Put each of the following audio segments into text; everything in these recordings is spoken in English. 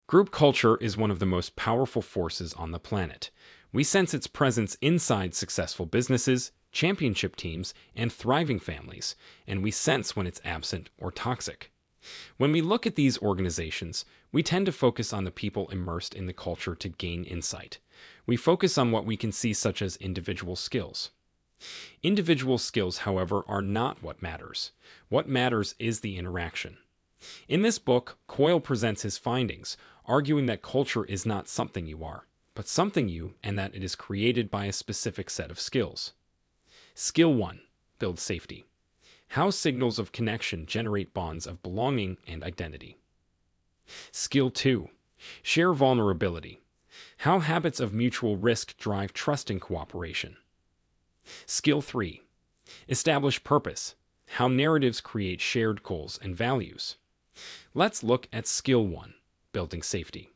Group culture is one of the most powerful forces on the planet. We sense its presence inside successful businesses, championship teams, and thriving families, and we sense when it's absent or toxic. When we look at these organizations, we tend to focus on the people immersed in the culture to gain insight. We focus on what we can see, such as individual skills. Individual skills, however, are not what matters. What matters is the interaction. In this book, Coyle presents his findings, arguing that culture is not something you are, but something you, and that it is created by a specific set of skills. Skill 1. Build safety. How signals of connection generate bonds of belonging and identity. Skill 2. Share vulnerability. How habits of mutual risk drive trust and cooperation. Skill 3. Establish purpose. How narratives create shared goals and values. Let's look at Skill 1, building safety.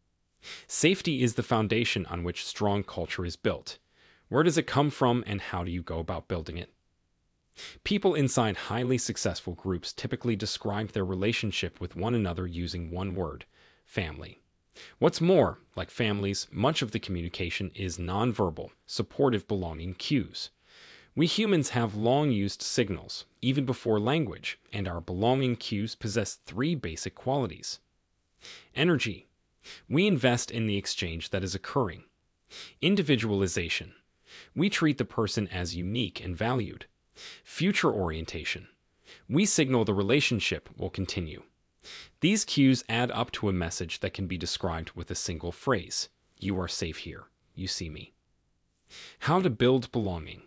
Safety is the foundation on which strong culture is built. Where does it come from, and how do you go about building it? People inside highly successful groups typically describe their relationship with one another using one word: family. What's more, like families, much of the communication is nonverbal, supportive belonging cues. We humans have long used signals, even before language, and our belonging cues possess three basic qualities. Energy. We invest in the exchange that is occurring. Individualization. We treat the person as unique and valued. Future orientation. We signal the relationship will continue. These cues add up to a message that can be described with a single phrase: you are safe here, you see me. How to build belonging.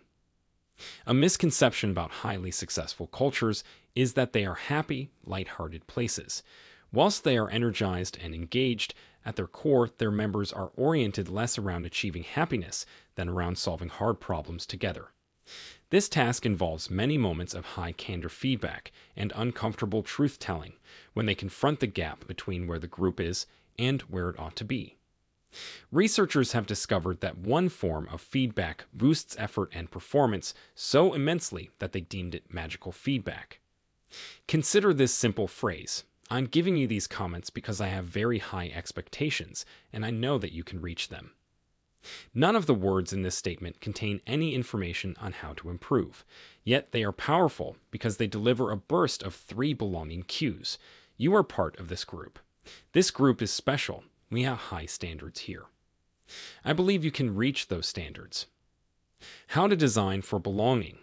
A misconception about highly successful cultures is that they are happy, light-hearted places. Whilst they are energized and engaged, at their core, their members are oriented less around achieving happiness than around solving hard problems together. This task involves many moments of high candor feedback and uncomfortable truth-telling when they confront the gap between where the group is and where it ought to be. Researchers have discovered that one form of feedback boosts effort and performance so immensely that they deemed it magical feedback. Consider this simple phrase: I'm giving you these comments because I have very high expectations, and I know that you can reach them. None of the words in this statement contain any information on how to improve, yet they are powerful because they deliver a burst of three belonging cues. You are part of this group. This group is special. We have high standards here. I believe you can reach those standards. How to design for belonging.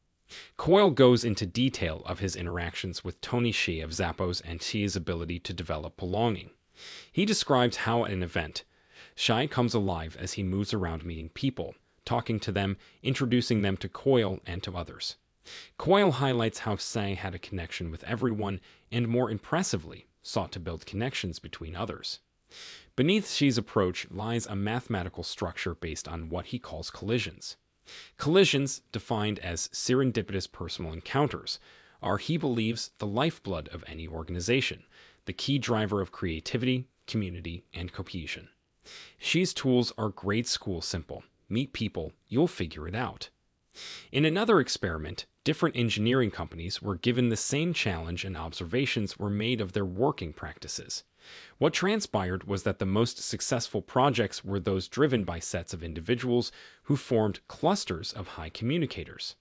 Coyle goes into detail of his interactions with Tony Hsieh of Zappos and Hsieh's ability to develop belonging. He describes how at an event, Hsieh comes alive as he moves around meeting people, talking to them, introducing them to Coyle and to others. Coyle highlights how Hsieh had a connection with everyone and, more impressively, sought to build connections between others. Beneath Hsieh's approach lies a mathematical structure based on what he calls collisions. Collisions, defined as serendipitous personal encounters, are, he believes, the lifeblood of any organization, the key driver of creativity, community, and cohesion. Hsieh's tools are grade school simple. Meet people, you'll figure it out. In another experiment, different engineering companies were given the same challenge and observations were made of their working practices. What transpired was that the most successful projects were those driven by sets of individuals who formed clusters of high communicators.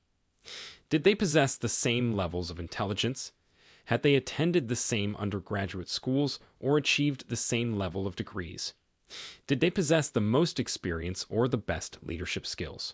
Did they possess the same levels of intelligence? Had they attended the same undergraduate schools or achieved the same level of degrees? Did they possess the most experience or the best leadership skills?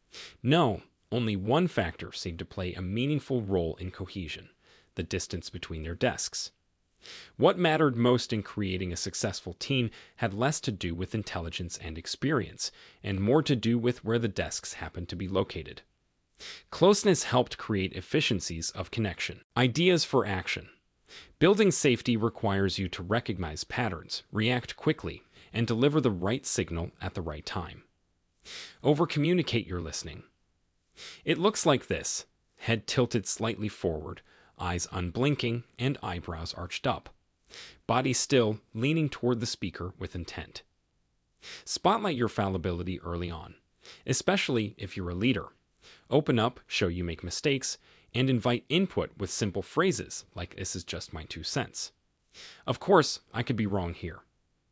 No, only one factor seemed to play a meaningful role in cohesion: the distance between their desks. What mattered most in creating a successful team had less to do with intelligence and experience, and more to do with where the desks happened to be located. Closeness helped create efficiencies of connection. Ideas for action. Building safety requires you to recognize patterns, react quickly, and deliver the right signal at the right time. Over-communicate your listening. It looks like this: head tilted slightly forward, eyes unblinking, and eyebrows arched up. Body still, leaning toward the speaker with intent. Spotlight your fallibility early on, especially if you're a leader. Open up, show you make mistakes, and invite input with simple phrases like "this is just my 2 cents." Of course, I could be wrong here.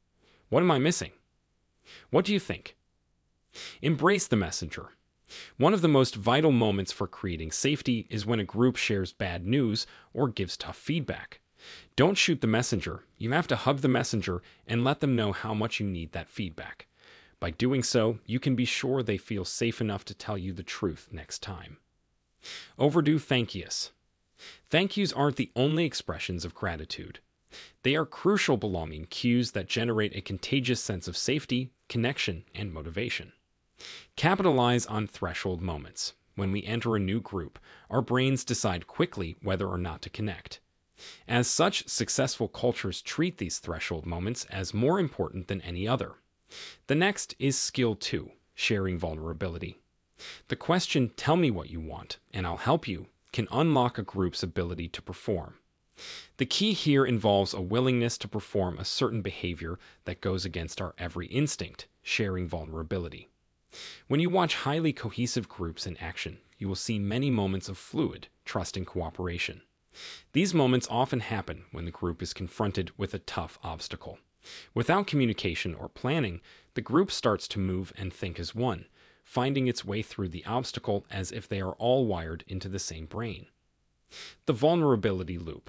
What am I missing? What do you think? Embrace the messenger. One of the most vital moments for creating safety is when a group shares bad news or gives tough feedback. Don't shoot the messenger. You have to hug the messenger and let them know how much you need that feedback. By doing so, you can be sure they feel safe enough to tell you the truth next time. Overdue thank yous. Thank yous aren't the only expressions of gratitude. They are crucial belonging cues that generate a contagious sense of safety, connection, and motivation. Capitalize on threshold moments. When we enter a new group, our brains decide quickly whether or not to connect. As such, successful cultures treat these threshold moments as more important than any other. The next is skill 2, sharing vulnerability. The question, "Tell me what you want, and I'll help you," can unlock a group's ability to perform. The key here involves a willingness to perform a certain behavior that goes against our every instinct, sharing vulnerability. When you watch highly cohesive groups in action, you will see many moments of fluid, trust, and cooperation. These moments often happen when the group is confronted with a tough obstacle. Without communication or planning, the group starts to move and think as one, finding its way through the obstacle as if they are all wired into the same brain. The vulnerability loop.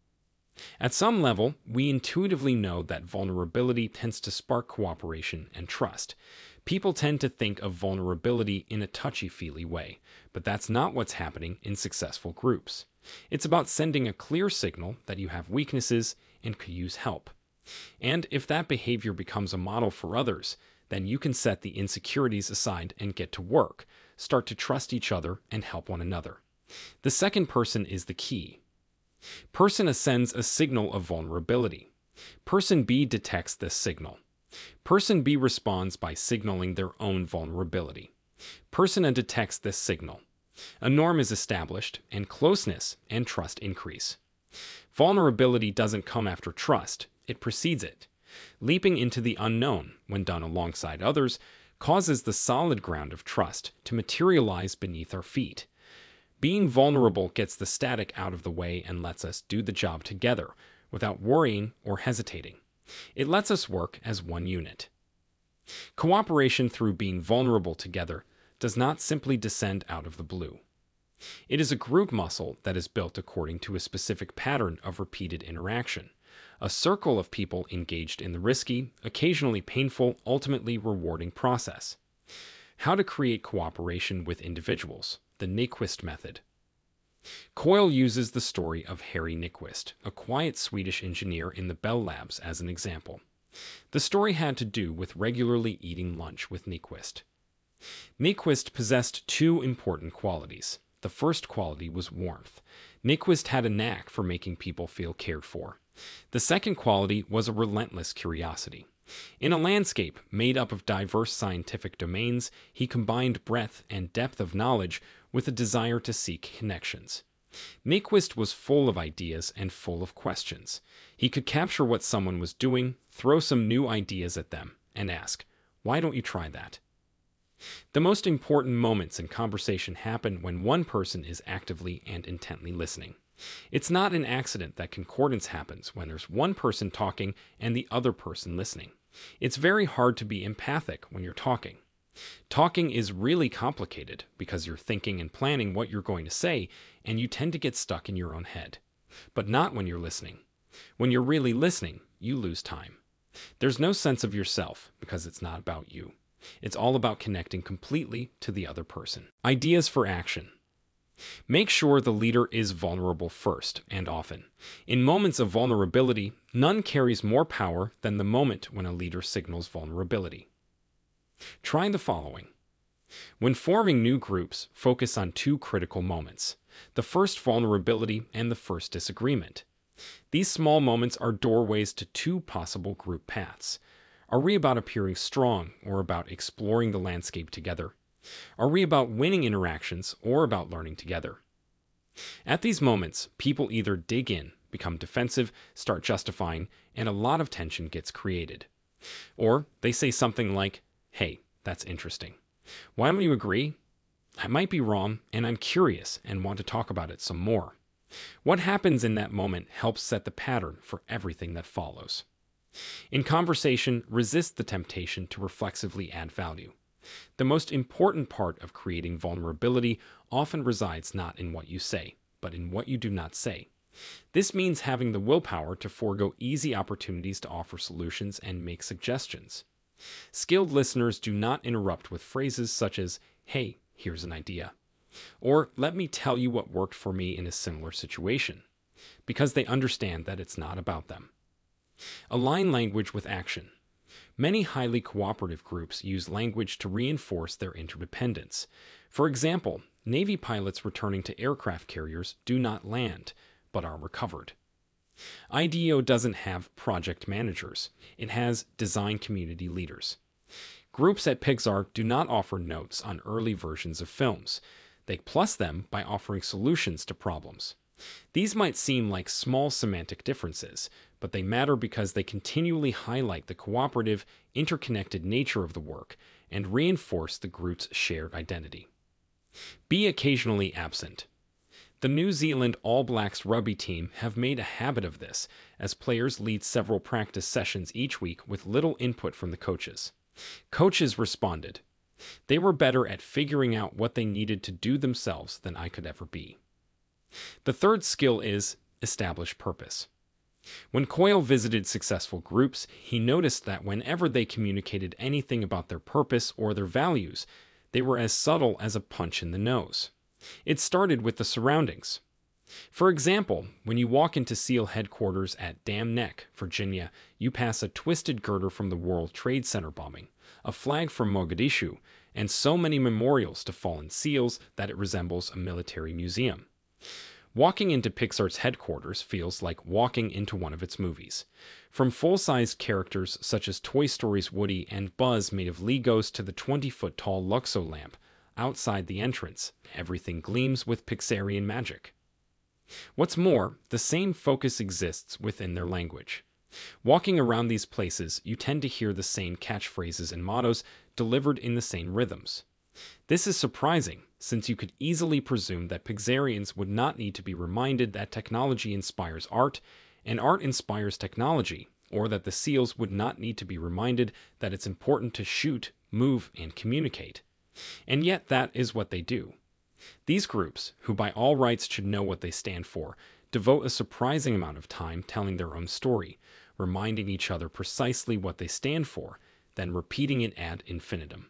At some level, we intuitively know that vulnerability tends to spark cooperation and trust. People tend to think of vulnerability in a touchy-feely way, but that's not what's happening in successful groups. It's about sending a clear signal that you have weaknesses and could use help. And if that behavior becomes a model for others, then you can set the insecurities aside and get to work, start to trust each other and help one another. The second person is the key. Person A sends a signal of vulnerability. Person B detects this signal. Person B responds by signaling their own vulnerability. Person A detects this signal. A norm is established, and closeness and trust increase. Vulnerability doesn't come after trust, it precedes it. Leaping into the unknown, when done alongside others, causes the solid ground of trust to materialize beneath our feet. Being vulnerable gets the static out of the way and lets us do the job together without worrying or hesitating. It lets us work as one unit. Cooperation through being vulnerable together does not simply descend out of the blue. It is a group muscle that is built according to a specific pattern of repeated interaction, a circle of people engaged in the risky, occasionally painful, ultimately rewarding process. How to create cooperation with individuals. The Nyquist method. Coyle uses the story of Harry Nyquist, a quiet Swedish engineer in the Bell Labs, as an example. The story had to do with regularly eating lunch with Nyquist. Nyquist possessed two important qualities. The first quality was warmth. Nyquist had a knack for making people feel cared for. The second quality was a relentless curiosity. In a landscape made up of diverse scientific domains, he combined breadth and depth of knowledge with a desire to seek connections. Nyquist was full of ideas and full of questions. He could capture what someone was doing, throw some new ideas at them, and ask, "Why don't you try that?" The most important moments in conversation happen when one person is actively and intently listening. It's not an accident that concordance happens when there's one person talking and the other person listening. It's very hard to be empathic when you're talking. Talking is really complicated because you're thinking and planning what you're going to say, and you tend to get stuck in your own head. But not when you're listening. When you're really listening, you lose time. There's no sense of yourself because it's not about you. It's all about connecting completely to the other person. Ideas for action. Make sure the leader is vulnerable first and often. In moments of vulnerability, none carries more power than the moment when a leader signals vulnerability. Try the following. When forming new groups, focus on two critical moments: the first vulnerability and the first disagreement. These small moments are doorways to two possible group paths. Are we about appearing strong or about exploring the landscape together? Are we about winning interactions or about learning together? At these moments, people either dig in, become defensive, start justifying, and a lot of tension gets created. Or they say something like, "Hey, that's interesting. Why don't you agree? I might be wrong, and I'm curious and want to talk about it some more." What happens in that moment helps set the pattern for everything that follows. In conversation, resist the temptation to reflexively add value. The most important part of creating vulnerability often resides not in what you say, but in what you do not say. This means having the willpower to forego easy opportunities to offer solutions and make suggestions. Skilled listeners do not interrupt with phrases such as, "Hey, here's an idea," or "Let me tell you what worked for me in a similar situation," because they understand that it's not about them. Align language with action. Many highly cooperative groups use language to reinforce their interdependence. For example, Navy pilots returning to aircraft carriers do not land, but are recovered. IDEO doesn't have project managers. It has design community leaders. Groups at Pixar do not offer notes on early versions of films. They plus them by offering solutions to problems. These might seem like small semantic differences, but they matter because they continually highlight the cooperative, interconnected nature of the work and reinforce the group's shared identity. Be occasionally absent. The New Zealand All Blacks rugby team have made a habit of this, as players lead several practice sessions each week with little input from the coaches. Coaches responded, "They were better at figuring out what they needed to do themselves than I could ever be." The third skill is establish purpose. When Coyle visited successful groups, he noticed that whenever they communicated anything about their purpose or their values, they were as subtle as a punch in the nose. It started with the surroundings. For example, when you walk into SEAL headquarters at Dam Neck, Virginia, you pass a twisted girder from the World Trade Center bombing, a flag from Mogadishu, and so many memorials to fallen SEALs that it resembles a military museum. Walking into Pixar's headquarters feels like walking into one of its movies. From full-sized characters such as Toy Story's Woody and Buzz made of Legos to the 20-foot-tall Luxo lamp, outside the entrance, everything gleams with Pixarian magic. What's more, the same focus exists within their language. Walking around these places, you tend to hear the same catchphrases and mottos delivered in the same rhythms. This is surprising, since you could easily presume that Pixarians would not need to be reminded that technology inspires art, and art inspires technology, or that the SEALs would not need to be reminded that it's important to shoot, move, and communicate. And yet that is what they do. These groups, who by all rights should know what they stand for, devote a surprising amount of time telling their own story, reminding each other precisely what they stand for, then repeating it ad infinitum.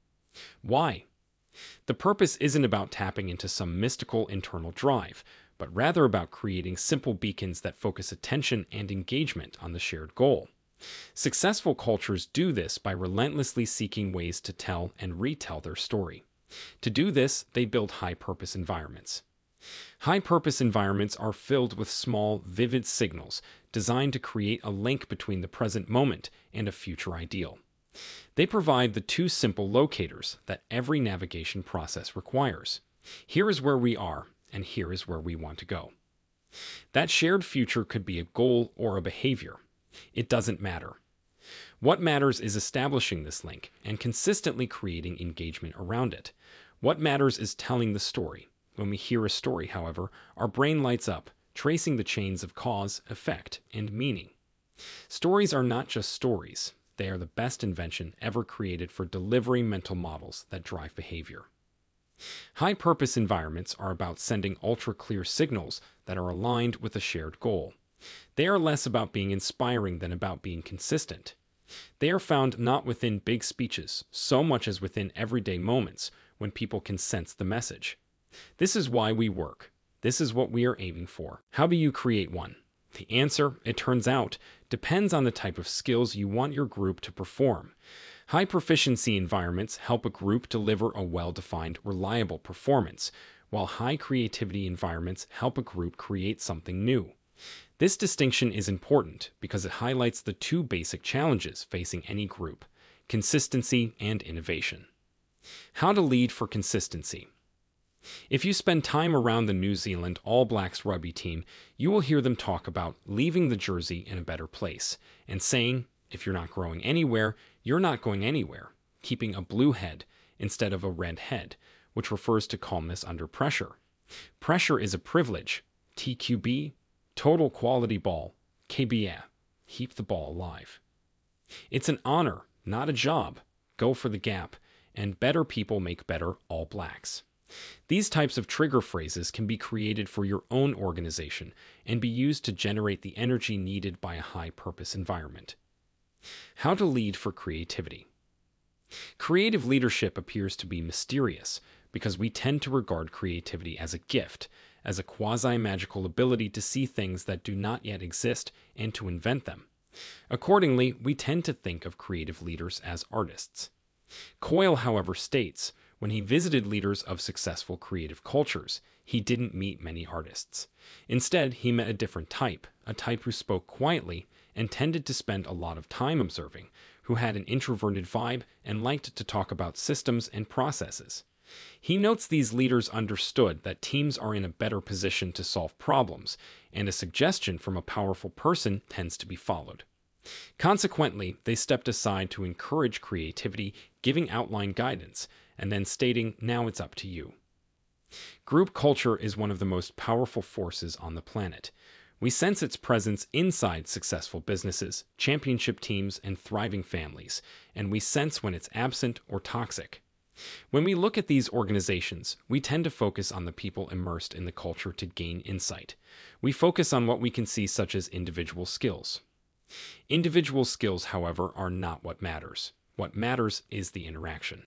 Why? The purpose isn't about tapping into some mystical internal drive, but rather about creating simple beacons that focus attention and engagement on the shared goal. Successful cultures do this by relentlessly seeking ways to tell and retell their story. To do this, they build high-purpose environments. High-purpose environments are filled with small, vivid signals designed to create a link between the present moment and a future ideal. They provide the two simple locators that every navigation process requires. Here is where we are, and here is where we want to go. That shared future could be a goal or a behavior. It doesn't matter. What matters is establishing this link and consistently creating engagement around it. What matters is telling the story. When we hear a story, however, our brain lights up, tracing the chains of cause, effect, and meaning. Stories are not just stories. They are the best invention ever created for delivering mental models that drive behavior. High-purpose environments are about sending ultra-clear signals that are aligned with a shared goal. They are less about being inspiring than about being consistent. They are found not within big speeches, so much as within everyday moments when people can sense the message. This is why we work. This is what we are aiming for. How do you create one? The answer, it turns out, depends on the type of skills you want your group to perform. High proficiency environments help a group deliver a well-defined, reliable performance, while high creativity environments help a group create something new. This distinction is important because it highlights the two basic challenges facing any group: consistency and innovation. How to lead for consistency. If you spend time around the New Zealand All Blacks rugby team, you will hear them talk about leaving the jersey in a better place and saying, if you're not growing anywhere, you're not going anywhere, keeping a blue head instead of a red head, which refers to calmness under pressure. Pressure is a privilege. TQB, total quality ball, KBA. keep the ball alive. It's an honor, not a job. Go for the gap. And better people make better All Blacks. These types of trigger phrases can be created for your own organization and be used to generate the energy needed by a high-purpose environment. How to lead for creativity. Creative leadership appears to be mysterious because we tend to regard creativity as a gift, as a quasi-magical ability to see things that do not yet exist and to invent them. Accordingly, we tend to think of creative leaders as artists. Coyle, however, states, when he visited leaders of successful creative cultures, he didn't meet many artists. Instead, he met a different type, a type who spoke quietly and tended to spend a lot of time observing, who had an introverted vibe and liked to talk about systems and processes. He notes these leaders understood that teams are in a better position to solve problems, and a suggestion from a powerful person tends to be followed. Consequently, they stepped aside to encourage creativity, giving outline guidance, and then stating, "Now it's up to you." Group culture is one of the most powerful forces on the planet. We sense its presence inside successful businesses, championship teams, and thriving families, and we sense when it's absent or toxic. When we look at these organizations, we tend to focus on the people immersed in the culture to gain insight. We focus on what we can see, such as individual skills. Individual skills, however, are not what matters. What matters is the interaction.